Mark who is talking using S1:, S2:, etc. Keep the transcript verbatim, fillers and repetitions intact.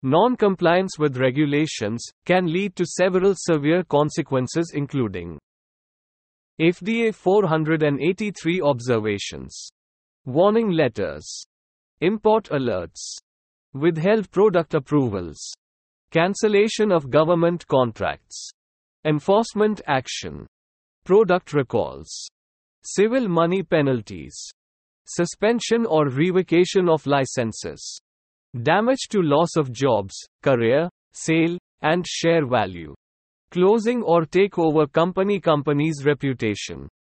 S1: Non-compliance with regulations can lead to several severe consequences, including F D A four hundred eighty-three observations, warning letters, import alerts, withheld product approvals, cancellation of government contracts, enforcement action, product recalls, civil money penalties, suspension or revocation of licenses, damage to loss of jobs, career, sale, and share value, closing or take over company company's reputation.